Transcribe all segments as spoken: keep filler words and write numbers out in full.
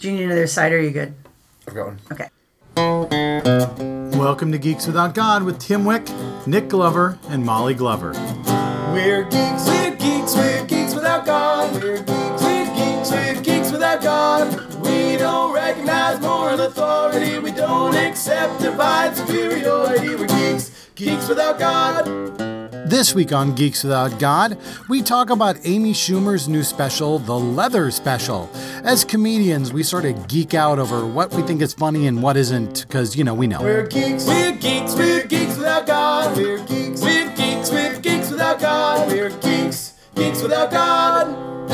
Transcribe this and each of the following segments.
Do you need another side or are you good? I've got one. Okay. Welcome to Geeks Without God with Tim Wick, Nick Glover, and Molly Glover. We're geeks, we're geeks, we're geeks without God. We're geeks, we're geeks, we're geeks without God. We don't recognize moral authority. We don't accept divine superiority. We're geeks, geeks without God. This week on Geeks Without God, we talk about Amy Schumer's new special, The Leather Special. As comedians, we sort of geek out over what we think is funny and what isn't, because, you know, we know. We're geeks, we're geeks, we're geeks without God. We're geeks, we're geeks, we're geeks without God. We're geeks, geeks without God.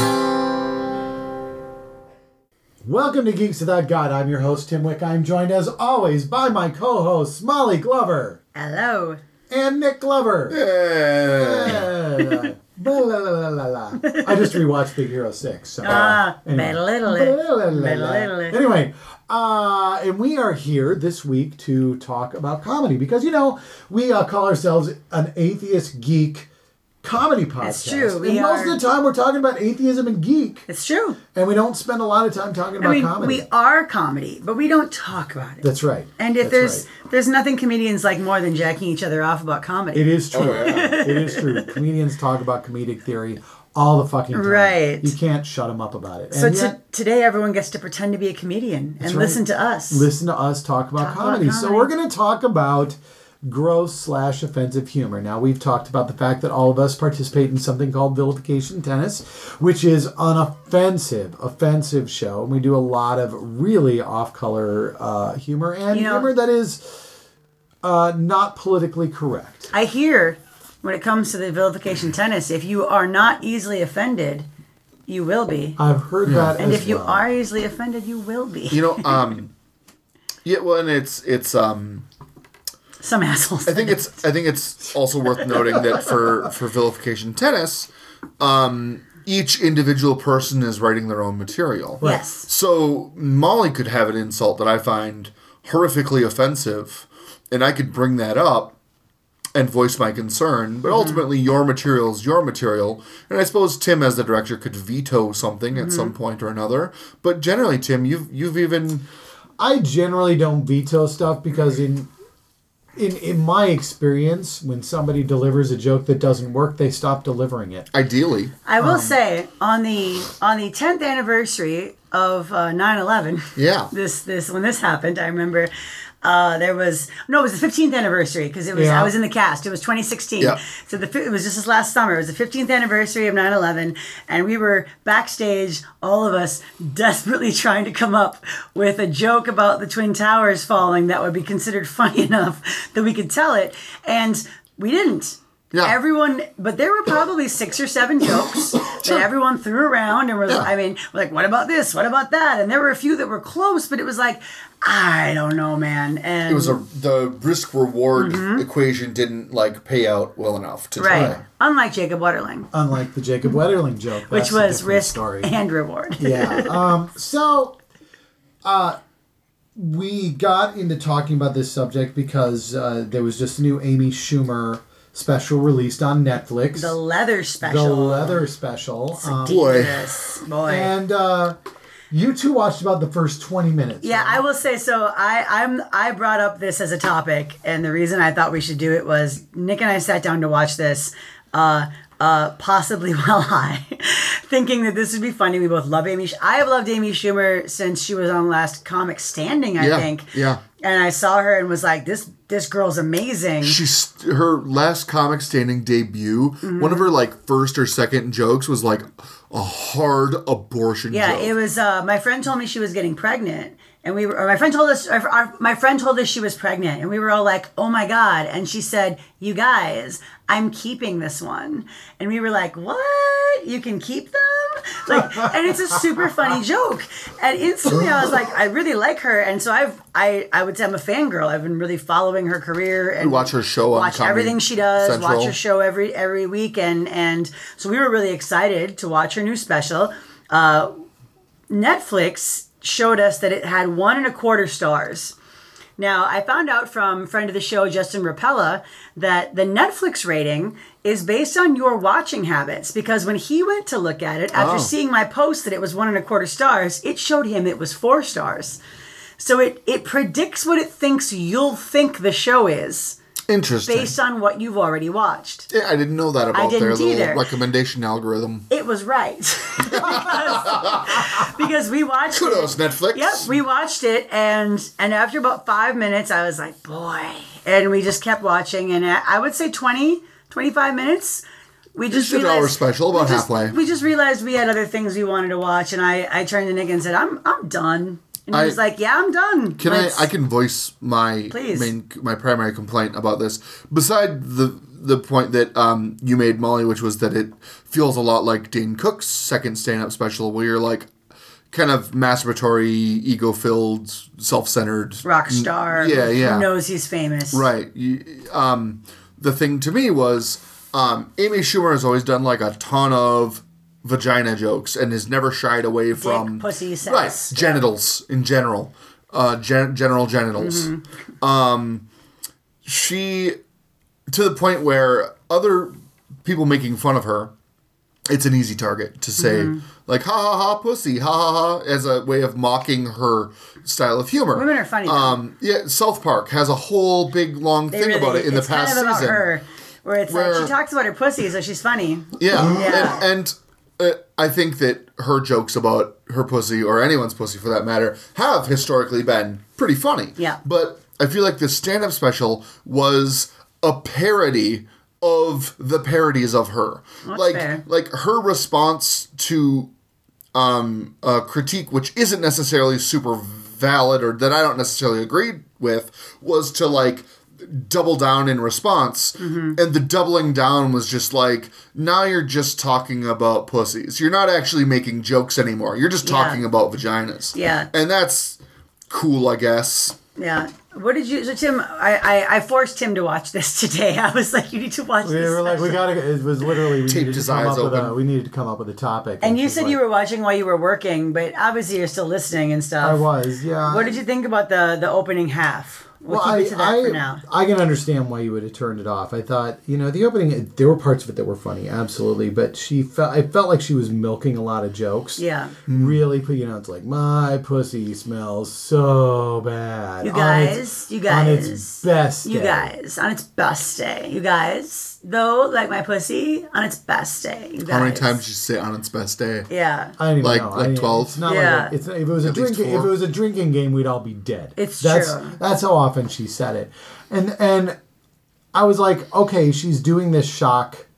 Welcome to Geeks Without God. I'm your host, Tim Wick. I'm joined, as always, by my co-hosts, Molly Glover. Hello. And Nick Glover. Yeah. Uh, blah, la, la, la, la, la. I just rewatched Big Hero six. So, Ah, anyway. Anyway. Anyway, uh, and we are here this week to talk about comedy because, you know, we uh, call ourselves an atheist geek comedy podcast. It's true. We and most are... of the time we're talking about atheism and geek. It's true. And we don't spend a lot of time talking about I mean, comedy. we are comedy, but we don't talk about it. That's right. And if That's there's right. there's nothing comedians like more than jacking each other off about comedy. It is true. Oh, yeah. It is true. Comedians talk about comedic theory all the fucking time. Right. You can't shut them up about it. So And t- yet, today everyone gets to pretend to be a comedian and right. listen to us. listen to us talk about, Talk about comedy. So comedy. we're going to talk about gross slash offensive humor. Now, we've talked about the fact that all of us participate in something called Vilification Tennis, which is an offensive, offensive show. And we do a lot of really off-color uh, humor and You know- humor that is uh, not politically correct. I hear when it comes to the vilification tennis, if you are not easily offended, you will be. I've heard that And as if you well. are easily offended, you will be. You know, um, yeah, well, and it's, it's, um, Some assholes. I think it's I think it's also worth noting that for, for Vilification Tennis, um, each individual person is writing their own material. Yes. So Molly could have an insult that I find horrifically offensive, and I could bring that up and voice my concern, but ultimately your material is your material, and I suppose Tim as the director could veto something Mm-hmm. at some point or another, but generally, Tim, you've you've even... I generally don't veto stuff because in in in my experience, when somebody delivers a joke that doesn't work, they stop delivering it. Ideally. I will Um, say on the on the tenth anniversary of uh, nine eleven. Yeah. This this when this happened, I remember uh, there was no, it was the fifteenth anniversary because it was Yeah. I was in the cast. It was twenty sixteen. Yeah. So the fi- it was just this last summer. It was the fifteenth anniversary of nine eleven, and we were backstage, all of us desperately trying to come up with a joke about the Twin Towers falling that would be considered funny enough that we could tell it, and we didn't. Yeah. Everyone, but there were probably six or seven jokes that everyone threw around, and we're, Yeah. I mean, we're like, what about this? What about that? And there were a few that were close, but it was like, I don't know, man. And It was a the risk reward equation didn't like pay out well enough to right, try. unlike Jacob Wetterling, Unlike the Jacob Wetterling joke, which that's a was different risk story. and reward. Yeah. Um, so, uh, we got into talking about this subject because uh, there was just a new Amy Schumer special released on Netflix. The leather The special. Leather Special. Um, Boy. Yes, boy. and uh, you two watched about the first twenty minutes. Yeah, I will say so. I I'm I brought up this as a topic, and the reason I thought we should do it was Nick and I sat down to watch this, uh, uh, possibly while high, thinking that this would be funny. We both love Amy. Sch- I have loved Amy Schumer since she was on Last Comic Standing, I Yeah, think. yeah. And I saw her and was like, this this girl's amazing. She's her last comic standing debut. Mm-hmm. One of her like first or second jokes was like a hard abortion Yeah, joke. it was. Uh, my friend told me she was getting pregnant, and we were. Or my friend told us. Our, our, my friend told us she was pregnant, and we were all like, "Oh my god!" And she said, "You guys, I'm keeping this one," and we were like, "What? You can keep them?" Like, and it's a super funny joke. And instantly, I was like, "I really like her," and so I've. I I would say I'm a fangirl. I've been really following her career and You watch her show on watch Comedy everything she does. Central. Watch her show every every week, and and so we were really excited to watch her new special. Uh, Netflix showed us that it had one and a quarter stars. Now, I found out from friend of the show, Justin Rapella, that the Netflix rating is based on your watching habits. Because when he went to look at it, after Oh. seeing my post that it was one and a quarter stars, it showed him it was four stars. So it, it predicts what it thinks you'll think the show is Interesting. based on what you've already watched. Yeah, I didn't know that about didn't their little either. recommendation algorithm. It was right. because, because we watched Kudos, it. Netflix. Yep, we watched it, and and after about five minutes, I was like, boy. And we just kept watching, and I I would say twenty, twenty-five minutes. We just It's an realized, hour special, about we just- halfway. We just realized we had other things we wanted to watch, and I, I turned to Nick and said, I'm I'm done. And he I- was like, yeah, I'm done. Can Let's- I? I can voice my Please. main, my primary complaint about this. Beside the the point that um, you made, Molly, which was that it feels a lot like Dane Cook's second stand-up special, where you're like, kind of masturbatory, ego-filled, self-centered rock star. Yeah, yeah. Who knows he's famous. Right. You, um, the thing to me was um, Amy Schumer has always done like a ton of vagina jokes and has never shied away from pussy, sex. right genitals in general, uh, gen- general genitals. Mm-hmm. Um, she to the point where other people making fun of her, it's an easy target to say Mm-hmm. like ha ha ha pussy ha ha ha as a way of mocking her style of humor. Women are funny, though. Um, yeah, South Park has a whole big long They thing really- about it in the it's past kind of about season. her, where it's Where- like she talks about her pussy, so she's funny. Yeah, Yeah. and, and uh, I think that her jokes about her pussy, or anyone's pussy for that matter, have historically been pretty funny. Yeah. But I feel like the stand-up special was a parody of the parodies of her. That's like, fair. like her response to um, a critique, which isn't necessarily super valid or that I don't necessarily agree with, was to like double down in response. Mm-hmm. And the doubling down was just like, now you're just talking about pussies. You're not actually making jokes anymore. You're just Yeah. talking about vaginas. Yeah. And that's cool, I guess. Yeah. What did you? So Tim, I, I I forced Tim to watch this today. I was like, you need to watch We this. were like, we special. gotta. It was literally we Taped needed to his come eyes up with a. open. We needed to come up with a topic. And you she's said like- you were watching while you were working, but obviously you're still listening and stuff. I was, yeah. What did you think about the the opening half? We'll, Well, keep I, it to that I, for now. I can understand why you would have turned it off. I thought, you know, the opening, there were parts of it that were funny, absolutely, but she felt, I felt like she was milking a lot of jokes. Yeah. Really, put, you know, it's like, my pussy smells so bad. You On its- guys, you On guys, its best you day. guys, on its best day, you guys, though, like my pussy, on its best day, you guys. How many times did you say on its best day? Yeah. I don't even Like- know. like I- twelve? It's not Yeah. like a, it's, if it was a At least drinking if four. it was a drinking game, we'd all be dead. It's that's, true. That's how often she said it, and and I was like, okay, she's doing this shock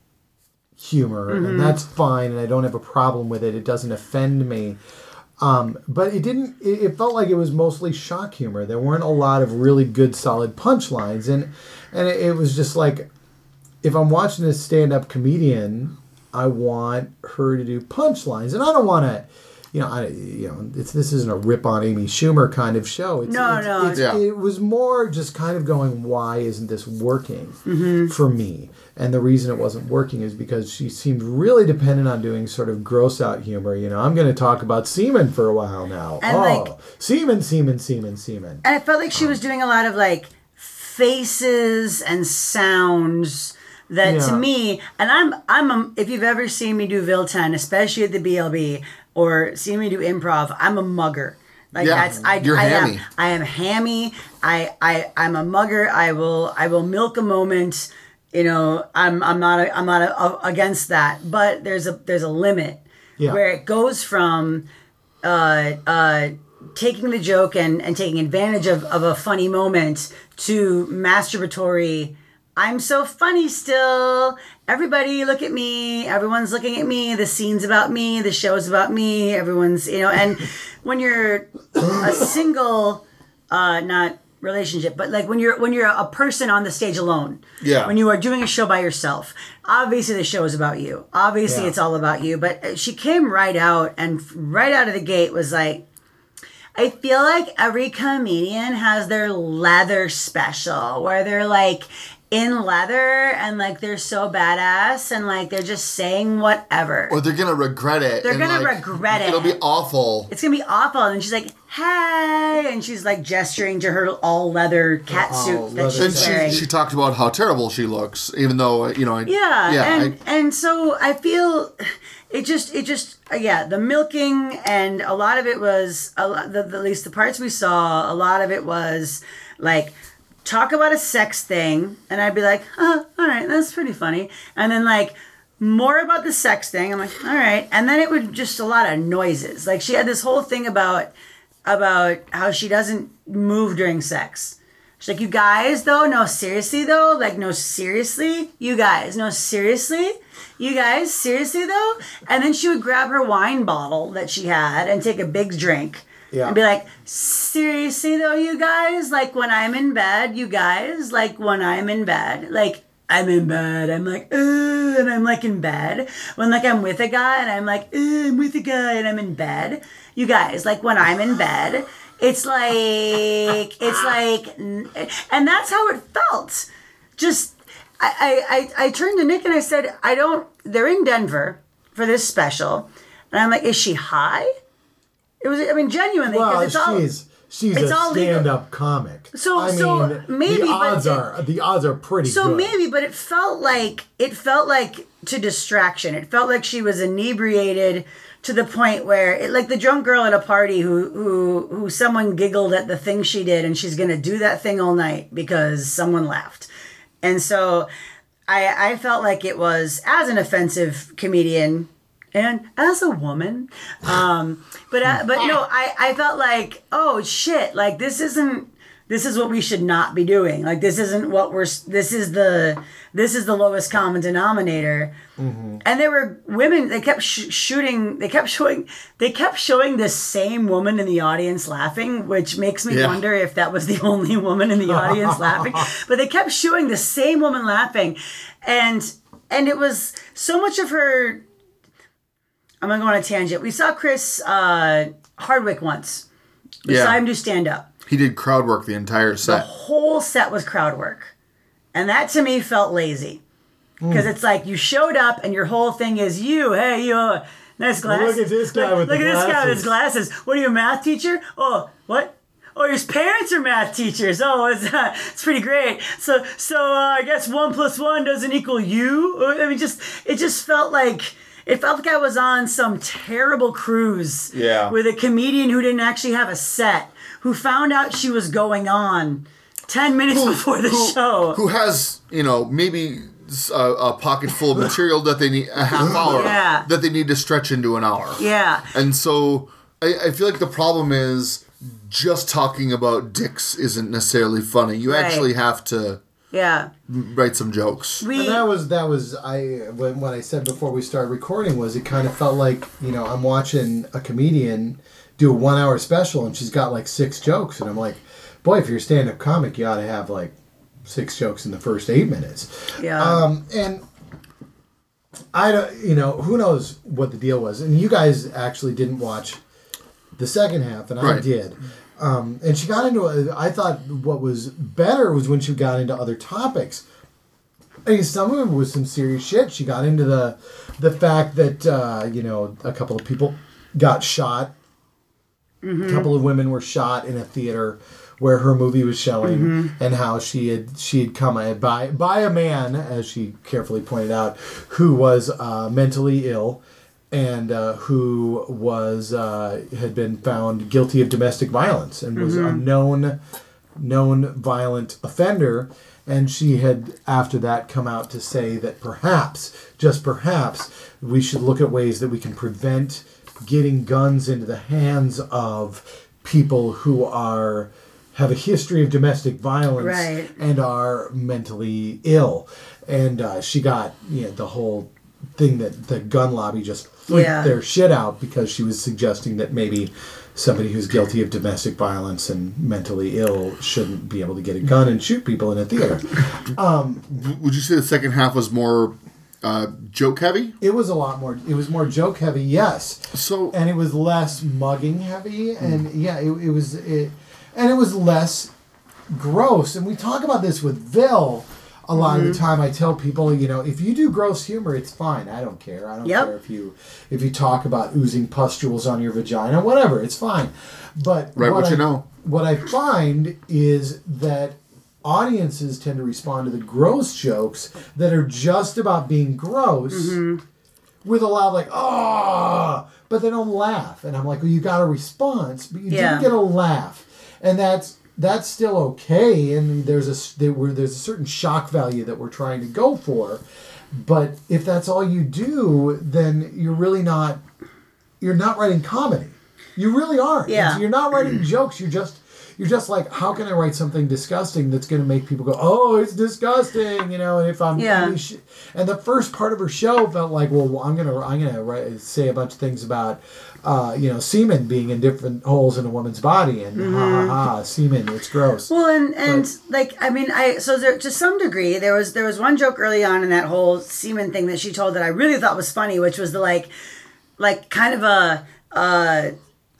humor, Mm-hmm. and that's fine, and I don't have a problem with it. It doesn't offend me. Um, but it didn't. It, it felt like it was mostly shock humor. There weren't a lot of really good, solid punchlines, and and it, it was just like, if I'm watching this stand-up comedian, I want her to do punchlines, and I don't want to, you know, I, you know, it's this isn't a rip on Amy Schumer kind of show. It's, No, it's, no. It's, Yeah. It was more just kind of going, why isn't this working Mm-hmm. for me? And the reason it wasn't working is because she seemed really dependent on doing sort of gross out humor. You know, I'm going to talk about semen for a while now. And, oh, like- semen, semen, semen, semen. And I felt like she was doing a lot of like faces and sounds that Yeah. to me, and I'm I'm a, if you've ever seen me do Vilten, especially at the B L B, or seen me do improv, I'm a mugger. Like Yeah, that's I you're I hammy. am I am hammy. I I I'm a mugger. I will I will milk a moment. You know, I'm I'm not a, I'm not a, a, against that, but there's a there's a limit Yeah. where it goes from uh, uh, taking the joke and, and taking advantage of, of a funny moment to masturbatory. I'm so funny still. Everybody look at me. Everyone's looking at me. The scene's about me. The show's about me. Everyone's, you know, and when you're a single, uh, not relationship, but like when you're when you're a person on the stage alone. Yeah. When you are doing a show by yourself. Obviously the show is about you. Obviously Yeah. it's all about you. But she came right out and right out of the gate was like, I feel like every comedian has their leather special where they're like in leather and like they're so badass and like they're just saying whatever. Or they're gonna regret it. They're and, gonna like, regret it. It'll be awful. It's gonna be awful. And she's like, hey, and she's like gesturing to her all leather cat All suit that leather And she's wearing. she, she talked about how terrible she looks, even though, you know, I, Yeah, yeah and I, and so I feel it just it just uh, yeah, the milking and a lot of it was a lot, the, the, at least the parts we saw, a lot of it was like talk about a sex thing, and I'd be like, oh, all right, that's pretty funny, and then like more about the sex thing, I'm like, all right, and then it would just a lot of noises. Like she had this whole thing about about how she doesn't move during sex. She's like, you guys, though, no, seriously, though, like, no, seriously, you guys, no, seriously, you guys, seriously, though, and then she would grab her wine bottle that she had and take a big drink. Yeah. And be like, seriously, though, you guys, like, when I'm in bed, you guys, like, when I'm in bed, like, I'm in bed, I'm like, ooh, and I'm like in bed. When like I'm with a guy and I'm like, ooh, I'm with a guy and I'm in bed. You guys, like when I'm in bed, it's like, it's like, and that's how it felt. Just, I, I, I turned to Nick and I said, I don't, they're in Denver for this special. And I'm like, is she high? It was, I mean, genuinely, because Well, it's all. she's she's it's a all legal. stand-up comic. So- I so mean, maybe, the but odds it- are the odds are pretty So good. maybe, but it felt like it felt like to distraction. It felt like she was inebriated to the point where, it, like the drunk girl at a party who who who someone giggled at the thing she did, and she's gonna do that thing all night because someone laughed, and so I I felt like it was, as an offensive comedian. And as a woman, um, but uh, but no, I, I felt like, oh shit, like this isn't this is what we should not be doing. Like this isn't what we're this is the this is the lowest common denominator. Mm-hmm. And there were women. They kept sh- shooting. They kept showing. They kept showing this same woman in the audience laughing, which makes me Yeah. wonder if that was the only woman in the audience laughing. But they kept showing the same woman laughing, and and it was so much of her. I'm going to go on a tangent. We saw Chris uh, Hardwick once. We Yeah. saw him do stand-up. he did crowd work the entire The set. whole set was crowd work. And that, to me, felt lazy. Because Hmm. it's like, you showed up, and your whole thing is, you, hey, you, uh, nice glasses. Look at this guy Look, with look the at this guy with his glasses. glasses. What are you, a math teacher? Oh, what? Oh, his parents are math teachers. Oh, it's, uh, it's pretty great. So, so uh, I guess one plus one doesn't equal you. I mean, just it just felt like it felt like I was on some terrible cruise. Yeah. With a comedian who didn't actually have a set, who found out she was going on ten minutes before the show. Who has, you know, maybe a, a pocket full of material that they need, a half hour, Yeah. that they need to stretch into an hour. Yeah. And so I, I feel like the problem is just talking about dicks isn't necessarily funny. You Right. actually have to Yeah. write some jokes. We. And that was that was I when what I said before we started recording was it kind of felt like, you know, I'm watching a comedian do a one hour special and she's got like six jokes and I'm like, boy, if you're a stand up comic, you ought to have like six jokes in the first eight minutes. Yeah. Um, and I don't, you know, who knows what the deal was. And you guys actually didn't watch the second half, and I Right. did. Um, and she got into a, I thought what was better was when she got into other topics. I mean, some of it was some serious shit. She got into the the fact that, uh, you know, a couple of people got shot. A couple of women were shot in a theater where her movie was showing, and how she had she had come by by a man, as she carefully pointed out, who was uh, mentally ill, and uh, who was uh, had been found guilty of domestic violence and was a known known violent offender. And she had, after that, come out to say that perhaps, just perhaps, we should look at ways that we can prevent getting guns into the hands of people who are have a history of domestic violence Right. and are mentally ill. And uh, she got, you know, the whole thing that the gun lobby just freaked Yeah. their shit out because she was suggesting that maybe somebody who's guilty of domestic violence and mentally ill shouldn't be able to get a gun and shoot people in a theater. Would you say the second half was more uh, joke heavy? It was a lot more, it was more joke heavy, yes. So And it was less mugging heavy, and yeah, it, it was, it, and it was less gross. And we talk about this with Vil a lot of the time I tell people, you know, if you do gross humor, it's fine. I don't care. I don't Yep. care if you if you talk about oozing pustules on your vagina, whatever. It's fine. But Right, what I, you know. what I find is that audiences tend to respond to the gross jokes that are just about being gross Mm-hmm. with a loud like, oh, but they don't laugh. And I'm like, well, you got a response, but you Yeah. didn't get a laugh. And that's that's still okay. And there's a, there, were, there's a certain shock value that we're trying to go for. But if that's all you do, then you're really not, you're not writing comedy. You really aren't. Yeah. You're not writing jokes. You're just, you're just like, how can I write something disgusting that's going to make people go, oh, it's disgusting, you know? And if I'm, Yeah. really sh- and the first part of her show felt like, well, I'm gonna, I'm gonna write, say a bunch of things about, uh, you know, semen being in different holes in a woman's body, and Mm-hmm. ha ha ha, semen, it's gross. Well, and and like I mean, I so there, to some degree there was there was one joke early on in that whole semen thing that she told that I really thought was funny, which was the like, like kind of a. Uh,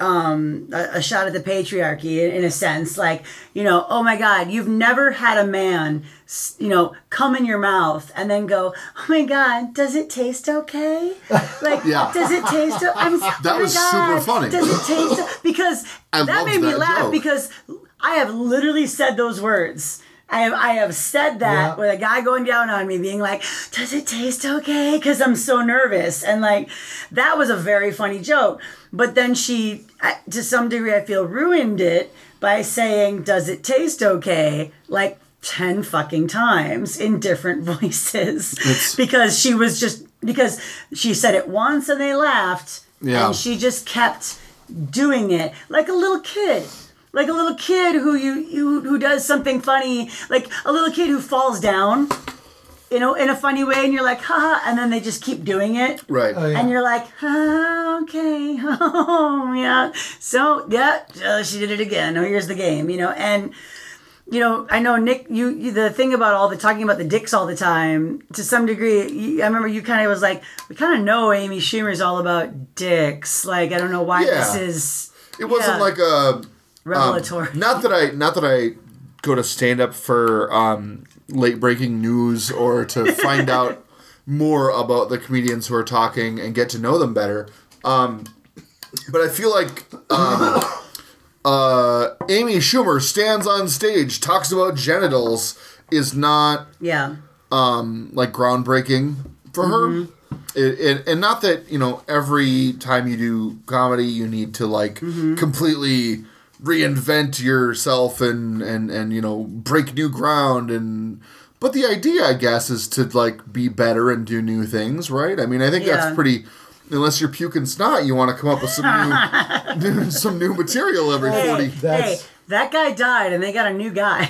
um a, a shot at the patriarchy in, in a sense, like, you know, oh my god, you've never had a man s- you know, come in your mouth and then go, oh my god, does it taste okay, like, Yeah. does it taste o- I'm, that oh my was super God, funny. does it taste o-" because I that loved made me that laugh joke. because I have literally said those words. I have, I have said that Yeah. with a guy going down on me being like, does it taste okay? Because I'm so nervous. And like, that was a very funny joke. But then she, I- to some degree, I feel ruined it by saying, does it taste okay? Like ten fucking times in different voices. It's- because she was just, because she said it once and they laughed. Yeah. And she just kept doing it like a little kid. Like a little kid who you, you who does something funny, like a little kid who falls down, you know, in a funny way, and you're like, haha, and then they just keep doing it. Right. Oh, yeah. And you're like, ah, okay, oh, yeah. So, yeah, uh, she did it again. Oh, here's the game, you know. And, you know, I know, Nick, you, you the thing about all the talking about the dicks all the time, to some degree, you, I remember you kind of was like, we kind of know Amy Schumer's all about dicks. Like, I don't know why Yeah. this is. It wasn't yeah, like a... revelatory. Um, not that I not that I go to stand up for um, late breaking news or to find out more about the comedians who are talking and get to know them better. Um, but I feel like um, uh, Amy Schumer stands on stage, talks about genitals, is not yeah. um, like groundbreaking for her. It, it, and not that, you know, every time you do comedy you need to like completely reinvent yourself and, and, and, you know, break new ground. And but the idea, I guess, is to like be better and do new things, right? I mean, I think Yeah. that's pretty. Unless you're puking snot, you want to come up with some new some new material every Hey, forty. That's- hey, that guy died and they got a new guy.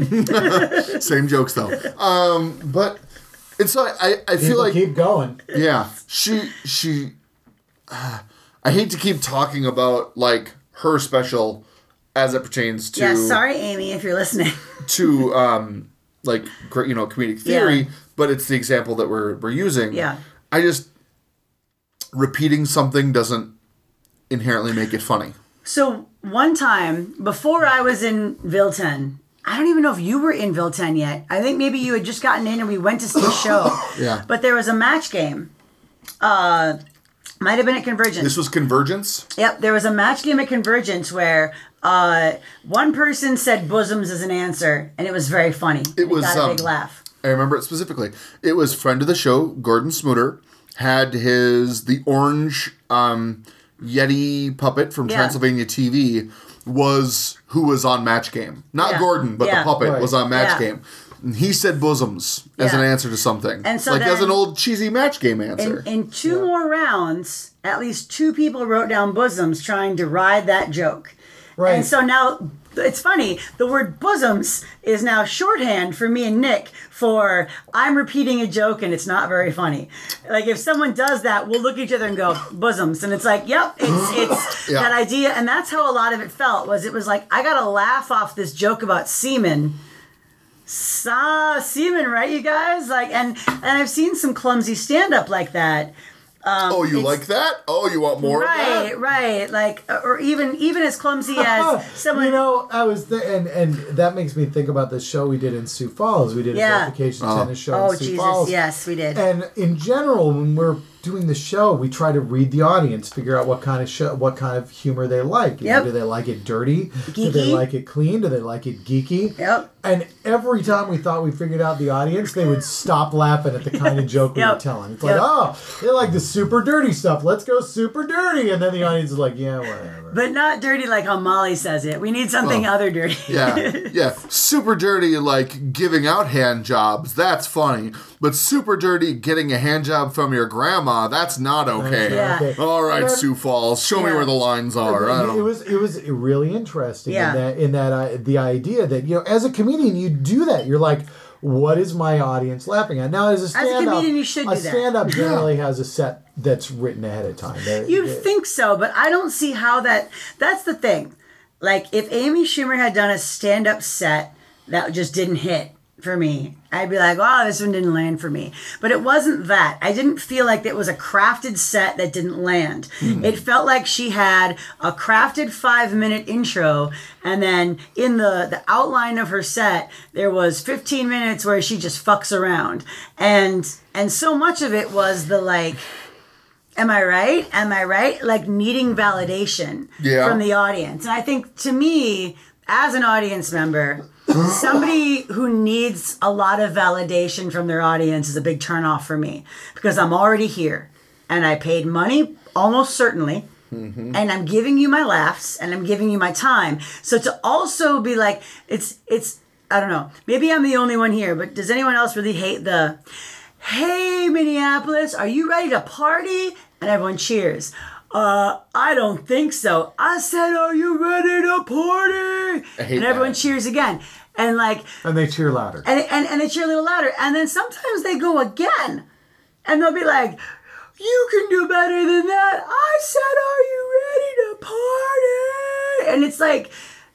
Same jokes though. Um, but it's like I, I feel People like keep going. yeah, she she. Uh, I hate to keep talking about like her special as it pertains to yeah, sorry, Amy, if you're listening. to um like gr- you know comedic theory, Yeah. but it's the example that we're we're using. Yeah. I just repeating something doesn't inherently make it funny. So one time, before I was in Vilten, I don't even know if you were in Vilten yet. I think maybe you had just gotten in and we went to see a show. Yeah. But there was a match game. Uh, might have been at Convergence. This was Convergence. Yep, there was a match game at Convergence where uh, one person said bosoms as an answer, and it was very funny. It was, got a um, big laugh. I remember it specifically. It was friend of the show, Gordon Smuter, had his the orange um, Yeti puppet from Yeah. Transylvania T V was who was on Match Game. Not Yeah. Gordon, but Yeah. the puppet Right. was on Match Yeah. Game. And he said bosoms as Yeah. an answer to something. And so like as then- an old cheesy Match Game answer. In, in two more rounds, at least two people wrote down bosoms trying to ride that joke. Right. And so now, it's funny, the word bosoms is now shorthand for me and Nick for I'm repeating a joke and it's not very funny. Like if someone does that, we'll look at each other and go, bosoms. And it's like, yep, it's it's Yeah. that idea. And that's how a lot of it felt, was it was like, I got to laugh off this joke about semen. Sa semen, right, you guys? Like, and and I've seen some clumsy stand-up like that. oh, you it's- like that? Oh, you want more of Right, that? right. Like, or even even as clumsy as someone. you know, I was th- and and that makes me think about the show we did in Sioux Falls. We did a Yeah. verification Oh. tennis show Oh in Sioux Jesus! Falls. Yes, we did. And in general, when we're doing the show, we try to read the audience, figure out what kind of show, what kind of humor they like. You Yep. know, do they like it dirty? Do they Geeky? like it clean? Do they like it geeky? Yep. And every time we thought we figured out the audience, they would stop laughing at the kind of joke we were Yep. telling. It's Yep. like, oh, they like the super dirty stuff. Let's go super dirty. And then the audience is like, yeah, whatever. But not dirty like how Molly says it. We need something Oh. other dirty. Yeah, yeah. Super dirty, like giving out hand jobs. That's funny. But super dirty, getting a hand job from your grandma. That's not okay. Yeah. Okay. All right, And then- Sioux Falls. Show me Yeah. where the lines are. I it don't. was it was really interesting Yeah. in that in that uh, the idea that, you know, as a comedian you do that. You're like, what is my audience laughing at? Now as a stand up, comedian, you should a do that. stand up generally has a set that's written ahead of time. They- You'd they- think so, but I don't see how that. That's the thing. Like, if Amy Schumer had done a stand up set that just didn't hit for me, I'd be like, oh, this one didn't land for me. But it wasn't that. I didn't feel like it was a crafted set that didn't land. It felt like she had a crafted five minute intro, and then in the, the outline of her set, there was fifteen minutes where she just fucks around. And and so much of it was the like, am I right? Am I right? Like needing validation Yeah. from the audience. And I think to me, as an audience member, somebody who needs a lot of validation from their audience is a big turnoff for me, because I'm already here and I paid money almost certainly. And I'm giving you my laughs and I'm giving you my time. So to also be like, it's, it's, I don't know, maybe I'm the only one here, but does anyone else really hate the, hey, Minneapolis, are you ready to party? And everyone cheers. Uh, I don't think so. I said, are you ready to party? I hate and everyone that. cheers again. And like, and they cheer louder. and, and, and they cheer a little louder. And then sometimes they go again. And they'll be like, you can do better than that. I said, are you ready to party? And it's like,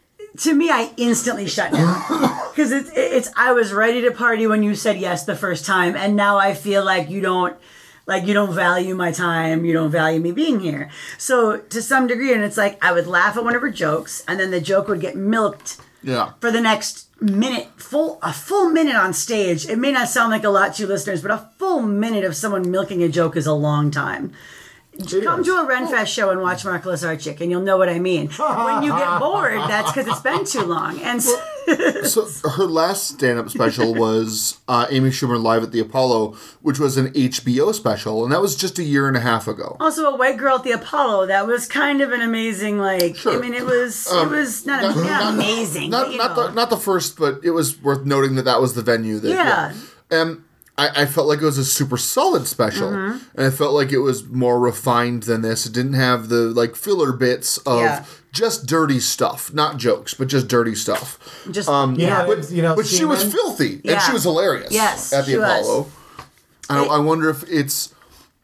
to me, I instantly shut down. Because it's, it's, I was ready to party when you said yes the first time. And now I feel like you don't, like you don't value my time. You don't value me being here. So to some degree, and it's like, I would laugh at one of her jokes and then the joke would get milked Yeah. for the next minute, full a full minute on stage. It may not sound like a lot to you listeners, but a full minute of someone milking a joke is a long time. Come to a Renfest show and watch Mark Lazarchik, and you'll know what I mean. When you get bored, that's because it's been too long. And so, So her last stand-up special was uh, Amy Schumer Live at the Apollo, which was an H B O special, and that was just a year and a half ago. also a white girl at the Apollo, that was kind of an amazing, like, Sure. I mean, it was it was not, not- not, not- amazing. Not but, you not know. the not the first, but it was worth noting that that was the venue. That, Yeah. And I, I felt like it was a super solid special, Mm-hmm. and I felt like it was more refined than this. It didn't have the like filler bits of Yeah. just dirty stuff, not jokes, but just dirty stuff. Just, You yeah. know, it's, you know, But she was semen- filthy, and Yeah. she was hilarious. Yes, at the she was. Apollo. I, I wonder if it's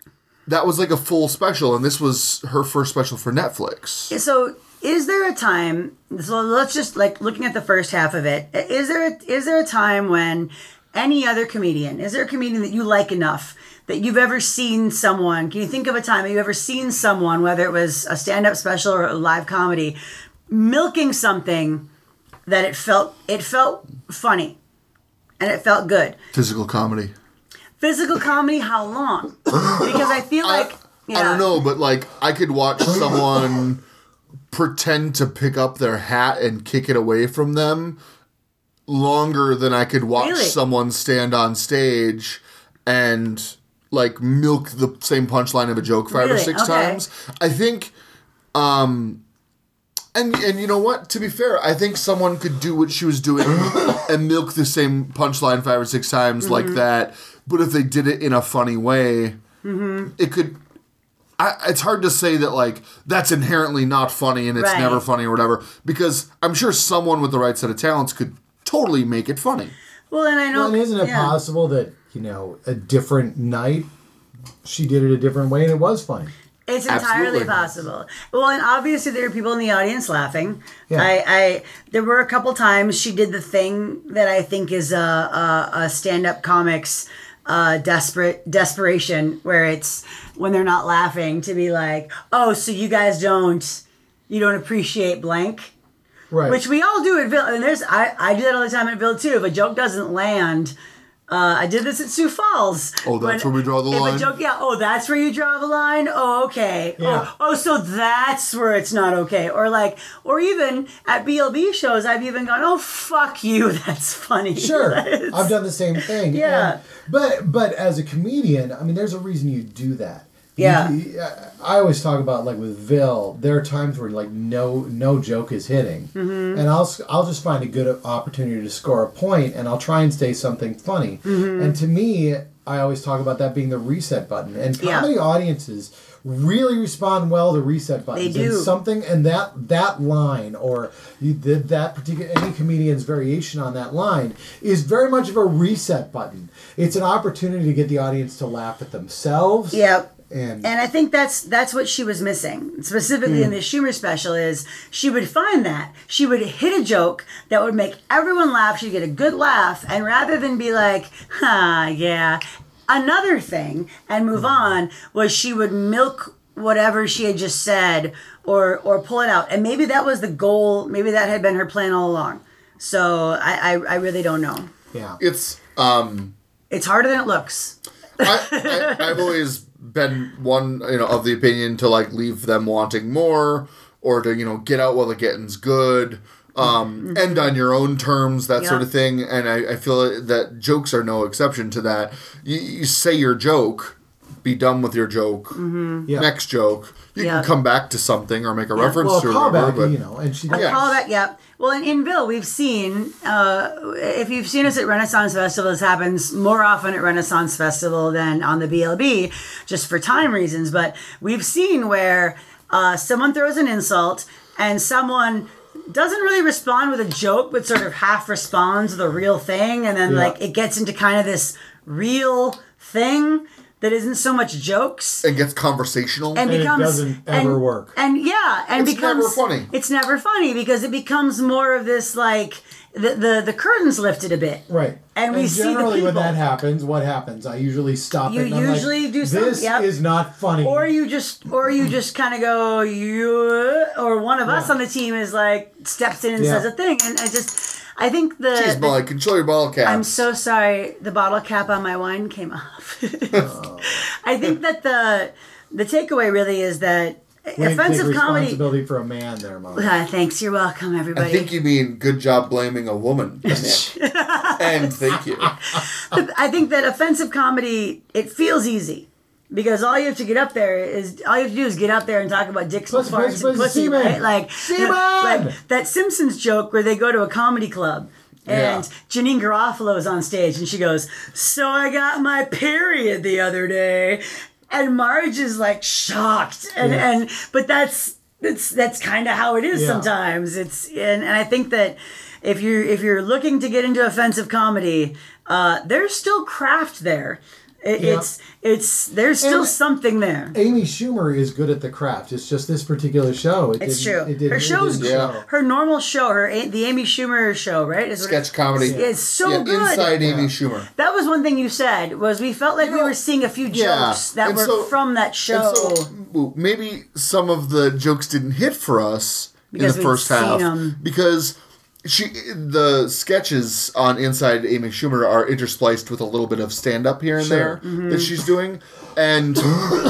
that was like a full special, and this was her first special for Netflix. So, is there a time? So let's just like looking at the first half of it. Is there a, is there a time when any other comedian? Is there a comedian that you like enough that you've ever seen someone? Can you think of a time that you've ever seen someone, whether it was a stand-up special or a live comedy, milking something that it felt it felt funny and it felt good? Physical comedy. Physical comedy, how long? Because I feel like yeah. I don't know, but like I could watch someone pretend to pick up their hat and kick it away from them longer than I could watch Really? someone stand on stage and like milk the same punchline of a joke five or Really? six Okay. times. I think um and and you know what? To be fair, I think someone could do what she was doing and milk the same punchline five or six times Mm-hmm. like that. But if they did it in a funny way, Mm-hmm. it could. I, it's hard to say that like that's inherently not funny and it's Right. never funny or whatever, because I'm sure someone with the right set of talents could totally make it funny. Well, and I know. Well, and isn't it yeah. possible that, you know, a different night she did it a different way and it was funny? It's entirely Absolutely. possible. Well, and obviously there were people in the audience laughing. Yeah. I, I, there were a couple times she did the thing that I think is a, a, a stand-up comics uh, desperate desperation, where it's when they're not laughing to be like, oh, so you guys don't you don't appreciate blank. Right. Which we all do at Ville. And there's I, I do that all the time at Ville too. If a joke doesn't land, uh, I did this at Sioux Falls. Oh, that's where we draw the if line? A joke, yeah. Oh, that's where you draw the line. Oh, okay. Yeah. Oh, oh, so that's where it's not okay. Or like, or even at B L B shows, I've even gone, oh, fuck you. That's funny. Sure, It's- I've done the same thing. Yeah. And- but but as a comedian, I mean, there's a reason you do that. Yeah. You- you- I always talk about like with Ville, there are times where like no no joke is hitting, Mm-hmm. and I'll s- I'll just find a good opportunity to score a point, and I'll try and say something funny. Mm-hmm. And to me, I always talk about that being the reset button. And Yeah. comedy audiences really respond well to reset buttons. They do. And something and that that line or you did that particular any comedian's variation on that line is very much of a reset button. It's an opportunity to get the audience to laugh at themselves. Yep. And, And I think that's that's what she was missing, specifically Hmm. in the Schumer special. Is she would find that she would hit a joke that would make everyone laugh. She'd get a good laugh, and rather than be like, "Huh, yeah," another thing, and move Hmm. on, was she would milk whatever she had just said, or or pull it out. And maybe that was the goal. Maybe that had been her plan all along. So I I, I really don't know. yeah. It's um, It's harder than it looks. I, I I've always been one you know of the opinion to like leave them wanting more, or to you know get out while the getting's good. Um, end on your own terms, that sort Yeah. of thing, and I, I feel that jokes are no exception to that. You, you say your joke, be done with your joke. Yeah. Next joke, you Yeah. can come back to something or make a reference Well, to it. or callback, whatever, but you know, and she Yeah. Call that, yeah. Well, in, in Ville, we've seen, uh, if you've seen us at Renaissance Festival, this happens more often at Renaissance Festival than on the B L B, just for time reasons. But we've seen where uh, someone throws an insult and someone doesn't really respond with a joke, but sort of half responds with a real thing. And then, Yeah. like, it gets into kind of this real thing that isn't so much jokes. and gets conversational. And, And it becomes doesn't ever and- work. And yeah, and It's becomes never funny. It's never funny because it becomes more of this like the the, the curtains lifted a bit. Right. And we see the generally when people. that happens, what happens? I usually stop You it and I'm usually like, do some- this yep. is not funny. Or you just or you just kind of go you or one of us Yeah. on the team is like steps in and Yeah. says a thing and I just I think the, Jeez, the- Molly, control your ball cap. I'm so sorry. The bottle cap on my wine came off. I think that the the takeaway really is that We need to take offensive comedy. responsibility for a man there, Mom. Uh, thanks. You're welcome, everybody. I think you mean good job blaming a woman. And thank you. I think that offensive comedy, it feels easy. Because all you have to get up there is all you have to do is get up there and talk about dicks, Pussy, farts, pussy, and pussy, pussy, semen. right? Like, Semen! like that Simpsons joke where they go to a comedy club and Yeah. Janine Garofalo is on stage and she goes, "So I got my period the other day," and Marge is like shocked, and Yeah. and but that's that's that's kind of how it is Yeah. sometimes. It's and, and I think that if you're if you're looking to get into offensive comedy, uh, there's still craft there. It, Yeah. It's it's there's still And- something there. Amy Schumer is good at the craft. It's just this particular show. It It's didn't- true. It didn't, Her it show's didn't Yeah. show. her normal show, her A- the Amy Schumer show, right? Is what Sketch comedy. it- It's so yeah, good. Inside Amy Yeah. Schumer. That was one thing you said was we felt like You we know, were seeing a few yeah, jokes that and were so- from that show. And so well, maybe some of the jokes didn't hit for us Because in the we'd first seen half 'em. because she the sketches on Inside Amy Schumer are interspliced with a little bit of stand up here and Sure. there Mm-hmm. that she's doing, and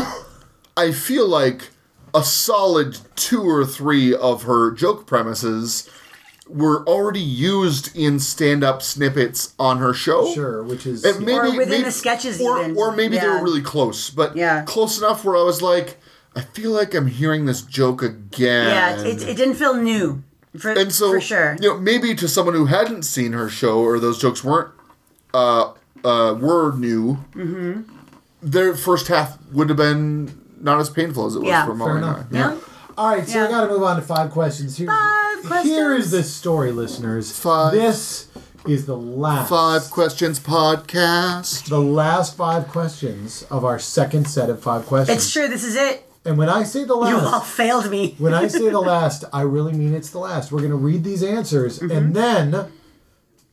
I feel like a solid two or three of her joke premises were already used in stand-up snippets on her show. Sure, which is And maybe, Or within maybe- the sketches or, even. or maybe they Yeah. were really close, but Yeah. close enough where I was like, I feel like I'm hearing this joke again. yeah, it, it, it didn't feel new for, and so for sure. you know, maybe to someone who hadn't seen her show or those jokes weren't uh, uh, were new, Mm-hmm. their first half would have been not as painful as it was Yeah. for Fair Molly and I. enough. Yeah. All right, so Yeah. I got to move on to five questions. Here, Five questions. Here is the story, listeners. Five. This is the last Five Questions Podcast. the last five questions of our second set of five questions. It's true. This is it. And when I say the You all last, failed me. when I say the last, I really mean it's the last. We're going to read these answers, Mm-hmm. and then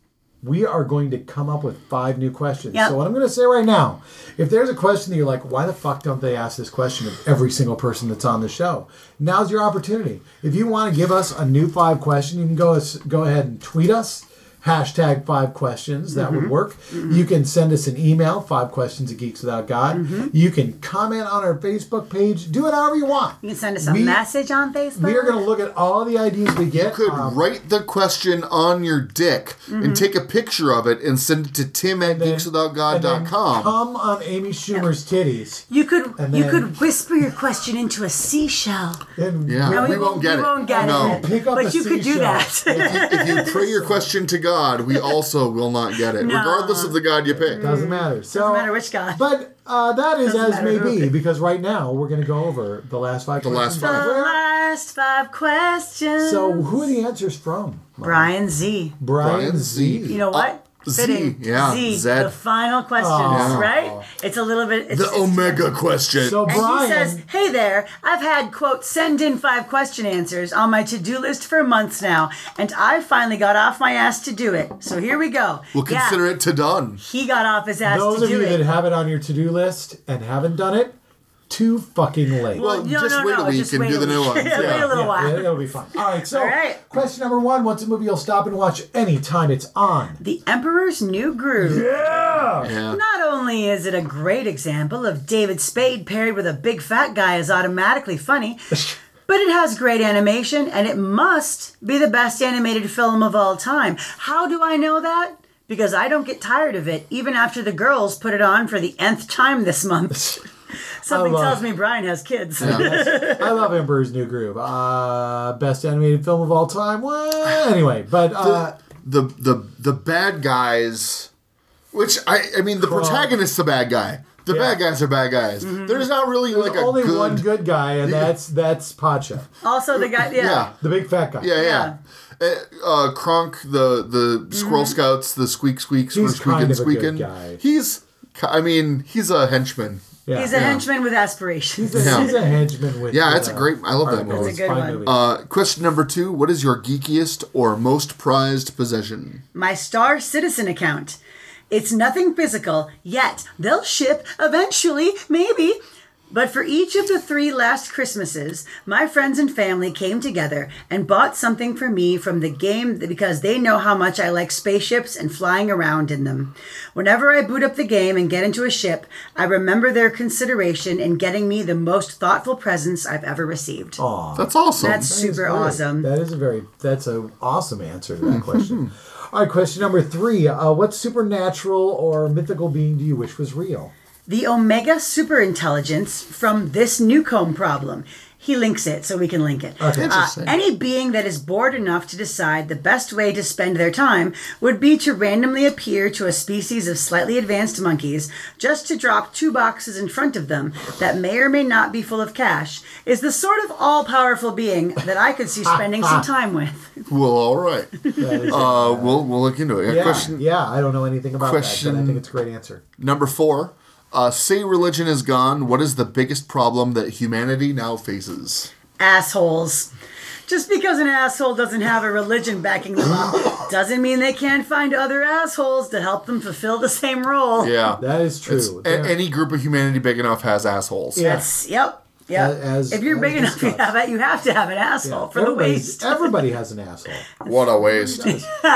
we are going to come up with five new questions. Yep. So what I'm going to say right now, if there's a question that you're like, why the fuck don't they ask this question of every single person that's on the show? Now's your opportunity. If you want to give us a new five question, you can go go ahead and tweet us. Hashtag five questions. That Mm-hmm. would work. Mm-hmm. You can send us an email, five questions at Geeks Without God. Mm-hmm. You can comment on our Facebook page. Do it however you want. You can send us a We- message on Facebook. We are going to look at all the ideas we get. You could Um, write the question on your dick Mm-hmm. and take a picture of it and send it to tim at geeks without god and then dot com. come on Amy Schumer's titties. You could And you then- could whisper your question into a seashell. And Yeah. No, we won't get we it. won't get No. it. Pick up but a you could do seashell. that. If you pray your question to God, we also will not get it, No. regardless of the God you pick. Doesn't matter. So, Doesn't matter which God. But uh, that is Doesn't as matter may who. be, because right now we're going to go over the last five The last questions. five. The last five questions. So who are the answers from? Brian Z. Brian, Brian Z. Z. You know what? Uh, Z, Fitting. yeah, Z. Zed. The final questions, Oh. right? It's a little bit. It's, The it's- Omega question. So And Brian, he says, "Hey there, I've had quote send in five question answers on my to-do list for months now, and I finally got off my ass to do it. So here we go. we'll consider it to done. He got off his ass those to of do you it. that have it on your to-do list and haven't done it, too fucking late. Well, no, just no, wait no, a week just and wait do a the new week. ones. Wait a Yeah. little while. Yeah, it'll be fun. All right, so All right. question number one, what's a movie you'll stop and watch anytime it's on? The Emperor's New Groove. Yeah! Yeah. Not only is it a great example of David Spade paired with a big fat guy is automatically funny, but it has great animation and it must be the best animated film of all time. How do I know that? Because I don't get tired of it, even after the girls put it on for the nth time this month. Something I love- tells me Brian has kids. I love Emperor's New Groove. Uh, best animated film of all time. Well, anyway, but uh, the the the bad guys, which I I mean the Kronk. protagonist's the bad guy. The Yeah. bad guys are bad guys. There's not really there's like a only good. one good guy, and that's that's Pacha, Also, the guy, yeah. yeah. the big fat guy. Yeah, yeah. Uh, uh, Kronk, the the Squirrel Scouts, the Squeak Squeaks, He's were squeaking, kind of a good squeaking. guy. He's, I mean, he's a henchman. Yeah. He's a Yeah. henchman with aspirations. He's a, Yeah. he's a henchman with. Yeah, it's a uh, great- I love that articles. movie. It's a good Fine one. movie. Uh, question number two: what is your geekiest or most prized possession? My Star Citizen account. It's nothing physical, yet they'll ship eventually, maybe. But for each of the three last Christmases, my friends and family came together and bought something for me from the game because they know how much I like spaceships and flying around in them. Whenever I boot up the game and get into a ship, I remember their consideration in getting me the most thoughtful presents I've ever received. Aw. That's awesome. That's That is super good. awesome. That is a very that's an awesome answer to that question. All right, question number three. Uh, what supernatural or mythical being do you wish was real? The Omega superintelligence from this Newcomb problem. He links it, so we can link it. Okay. Uh, Interesting. any being that is bored enough to decide the best way to spend their time would be to randomly appear to a species of slightly advanced monkeys just to drop two boxes in front of them that may or may not be full of cash is the sort of all-powerful being that I could see spending some time with. Well, all right. That is Uh, we'll we'll look into it. Yeah, yeah, Question yeah, I don't know anything about that, but I question- think it's a great answer. number four. Uh, say religion is gone. What is the biggest problem that humanity now faces? Assholes. Just because an asshole doesn't have a religion backing them up doesn't mean they can't find other assholes to help them fulfill the same role. Yeah, That is true. It's- a- There- any group of humanity big enough has assholes. Yeah. That's, yep. Yep. As- if you're as big enough, you discussed. have it. You have to have an asshole for the Everybody- waste. Everybody has an asshole. What a waste.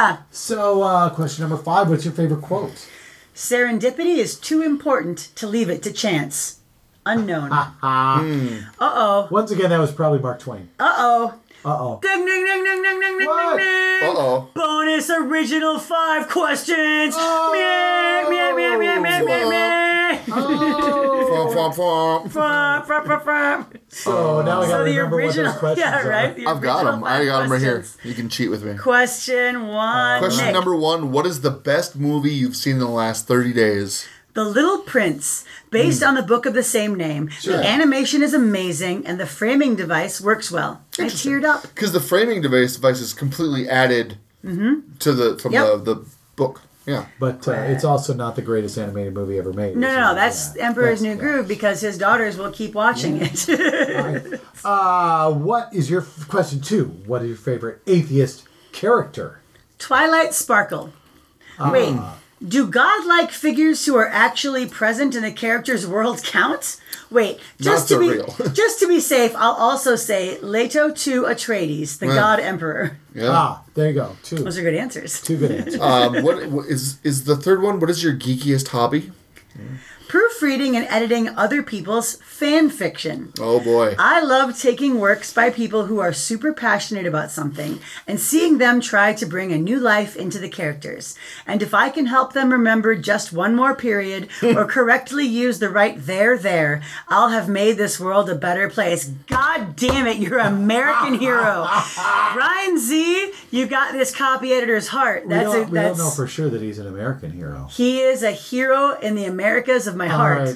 So, uh, question number five. What's your favorite quote? Serendipity is too important to leave it to chance. Unknown. Uh Ah. oh. Once again, that was probably Mark Twain. Uh oh. Uh oh. Ding ding ding ding ding ding ding What? ding ding. Uh-oh. Bonus original five questions. Oh. Meh, meh, meh, meh, meh, meh, meh. Fwomp, fwomp, fwomp. Frump, frump, frump, frump. So now I So gotta the remember original, what those questions yeah, are. right. The I've got original them. I five got them right here. questions. You can cheat with me. Question one. Question Nick. number one. What is the best movie you've seen in the last thirty days? The Little Prince, based on the book of the same name. Sure. The animation is amazing, and the framing device works well. I Interesting. teared up. Because the framing device device is completely added to the from Yep. the, the book. Yeah. But uh, it's also not the greatest animated movie ever made. No, no, So, no. That's yeah. Emperor's That's- New yeah. Groove because his daughters will keep watching it. All right. Uh, what is your question two? What is your favorite atheist character? Twilight Sparkle. Wait, do godlike figures who are actually present in the character's world count? Wait, just Not to be so real. just to be safe, I'll also say Leto to Atreides, the Yeah. God Emperor. Yeah. Ah, there you go. Two. Those are good answers. Two good answers. Um, what, what is is the third one? What is your geekiest hobby? Proofreading and editing other people's fan fiction. Oh boy. I love taking works by people who are super passionate about something and seeing them try to bring a new life into the characters. And if I can help them remember just one more period or correctly use the right there, there, I'll have made this world a better place. God damn it, you're an American hero. Brian Z, you got this copy editor's heart. we That's don't, a, we don't that's know for sure that he's an American hero. he is a hero in the Americas of my All heart.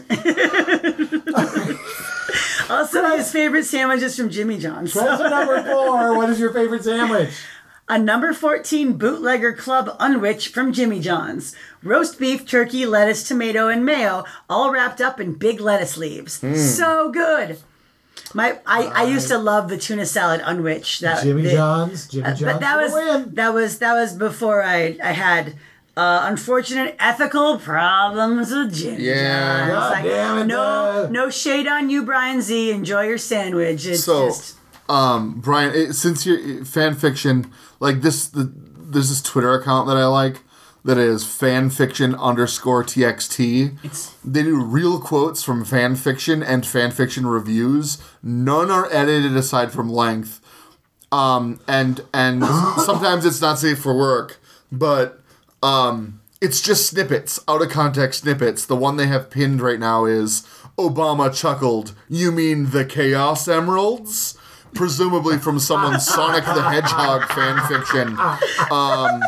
right. Also, his favorite sandwich is from Jimmy John's. Question number four. What is your favorite sandwich? A number fourteen bootlegger club unwich from Jimmy John's. Roast beef, turkey, lettuce, tomato, and mayo, all wrapped up in big lettuce leaves. So good. My, I, I used to love the tuna salad unwich. That, Jimmy the- John's. Jimmy John's. But that for the was win. that was that was before I I had uh, unfortunate ethical problems with Jimmy Yeah. John's. God damn it, no Dad. no shade on you, Brian Z. Enjoy your sandwich. It's So, just um, Brian, it, since you're fan fiction, like this, the, there's this Twitter account that I like that is fanfiction underscore txt. It's- They do real quotes from fan fiction and fan fiction reviews. None are edited aside from length. Um, and and sometimes it's not safe for work, but um, it's just snippets, out of context snippets. The one they have pinned right now is Obama chuckled, "You mean the Chaos Emeralds?" Presumably from someone's Sonic the Hedgehog fan fiction. Um,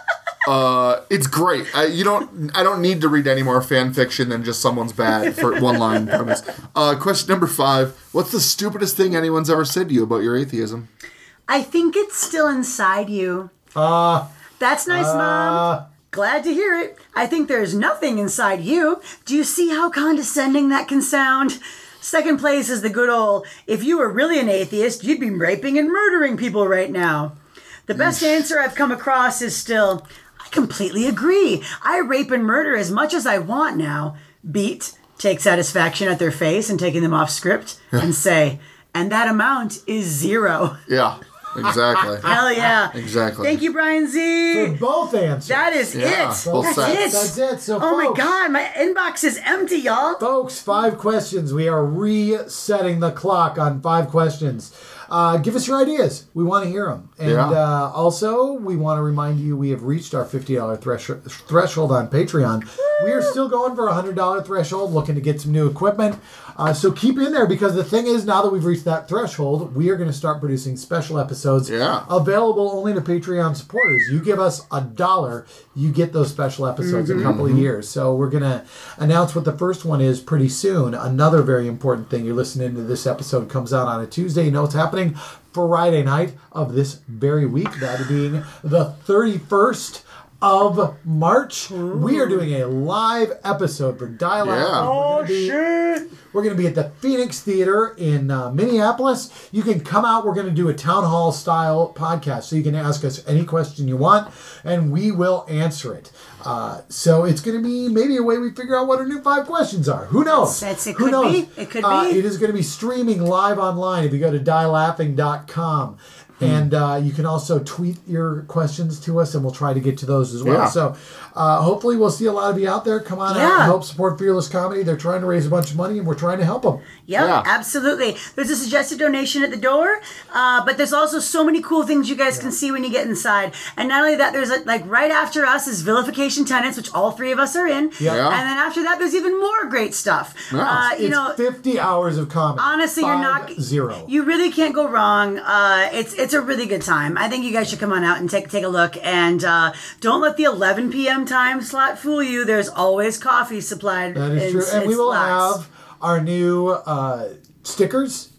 uh, it's great. I, you don't. I don't need to read any more fan fiction than just someone's bad for one line premise. Uh, question number five: what's the stupidest thing anyone's ever said to you about your atheism? I think it's still inside you. Uh, That's nice, Mom. uh, Glad to hear it. I think there's nothing inside you. Do you see how condescending that can sound? Second place is the good old, if you were really an atheist, you'd be raping and murdering people right now. The best answer I've come across is still, I completely agree. I rape and murder as much as I want now. Beat, take satisfaction at their face and taking them off script, and say, and that amount is zero. Yeah, exactly. Hell yeah. Exactly. Thank you, Brian Z. for both answers. That is Yeah, it. both That's sides. it. That's it. So, Oh my folks, God, my inbox is empty, y'all. Folks, five questions. We are resetting the clock on five questions. Uh, give us your ideas. We want to hear them. And Yeah. uh, also, we want to remind you we have reached our fifty dollars thresh- threshold on Patreon. We are still going for a one hundred dollars threshold, looking to get some new equipment. Uh, so keep in there, because the thing is, now that we've reached that threshold, we are going to start producing special episodes Yeah. available only to Patreon supporters. You give us a dollar, you get those special episodes in a couple of years. So we're going to announce what the first one is pretty soon. Another very important thing, you're listening to this episode, comes out on a Tuesday. You know what's happening Friday night of this very week, that being the thirty-first of March. We are doing a live episode for Dial Out. Yeah. Oh, shit. We're going to be at the Phoenix Theater in uh, Minneapolis. You can come out. We're going to do a town hall style podcast. So you can ask us any question you want, and we will answer it. Uh, so it's going to be maybe a way we figure out what our new five questions are. Who knows? That's- it Who could knows? be. It could Uh, be. It is going to be streaming live online if you go to die laughing dot com. And uh, you can also tweet your questions to us, and we'll try to get to those as well. Yeah. So uh, hopefully we'll see a lot of you out there. Come on out Yeah. and help support Fearless Comedy. They're trying to raise a bunch of money, and we're trying to help them. Yep, Yeah. absolutely. There's a suggested donation at the door, uh, but there's also so many cool things you guys can see when you get inside. And not only that, there's a, like right after us is Vilification Tenants, which all three of us are in. Yeah. Yeah. And then after that, there's even more great stuff. Yeah. Uh, you It's know, fifty hours of comedy. honestly, you're not Five, zero. You really can't go wrong. Uh, it's it's a really good time. I think you guys should come on out and take take a look. And uh, don't let the eleven p.m. time slot fool you. There's always coffee supplied. That is in- true. And in we will slots. have our new uh, stickers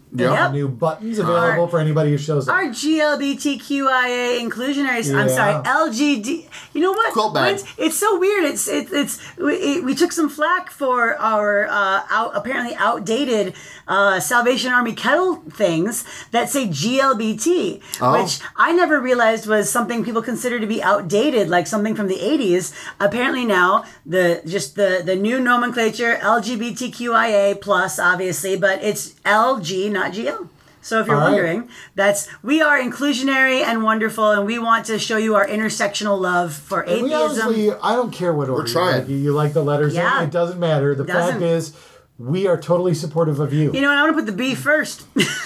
Yeah. Yep. New buttons available Our- for anybody who shows up. Our G L B T Q I A inclusionary. I'm Yeah. sorry, L G D. You know what? Quilt bag. It's, it's so weird. It's it, it's we, it, we took some flack for our uh, out, apparently outdated uh, Salvation Army kettle things that say G L B T, Oh. which I never realized was something people consider to be outdated, like something from the eighties. Apparently now the just the the new nomenclature L G B T Q I A plus, obviously, but it's L G, not G L. So if you're All right. wondering, that's we are inclusionary and wonderful, and we want to show you our intersectional love for And we atheism. honestly, I don't care what order you trying. like. You, you like the letters, in, Yeah. it doesn't matter. The Doesn't. fact is, we are totally supportive of you. You know what? I'm gonna put the B first,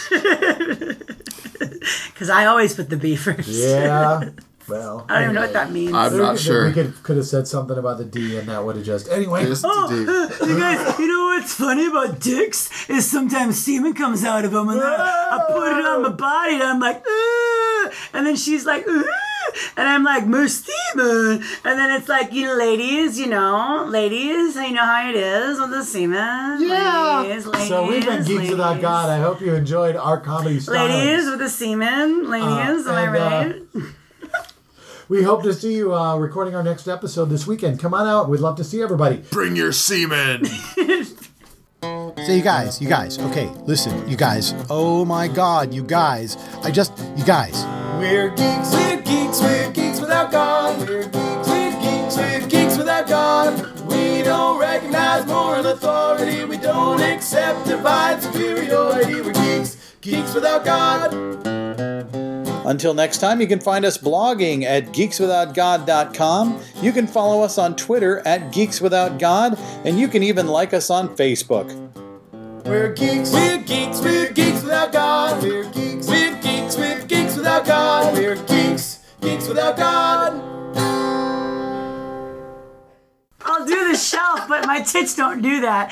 because I always put the B first. Yeah. Well, I don't even know what that means. I'm not sure. We could could have said something about the D, and that would have just anyway. This Oh, D. uh, you guys, you know what's funny about dicks is sometimes semen comes out of them, and then I, I put it on my body, and I'm like, ooh, and then she's like, ooh, and I'm like, more semen, and then it's like, you know, ladies, you know, ladies, you know how it is with the semen, Yeah. ladies, ladies, So we've been Geeks ladies. Without God. I hope you enjoyed our comedy style. Ladies with the semen, ladies, am I and, uh, right? We hope to see you uh, recording our next episode this weekend. Come on out. We'd love to see everybody. Bring your semen. So you guys, you guys, okay, listen, you guys. Oh my God, you guys. I just, you guys. We're geeks, we're geeks, we're geeks without God. We're geeks, we're geeks, we're geeks without God. We don't recognize moral authority. We don't accept divine superiority. We're geeks, geeks without God. Until next time, you can find us blogging at geeks without god dot com. You can follow us on Twitter at geeks without god, and you can even like us on Facebook. We're geeks, we're geeks, we're geeks without God. We're geeks, we're geeks, we're geeks without God. We're geeks, geeks without God. I'll do the shelf, but my tits don't do that.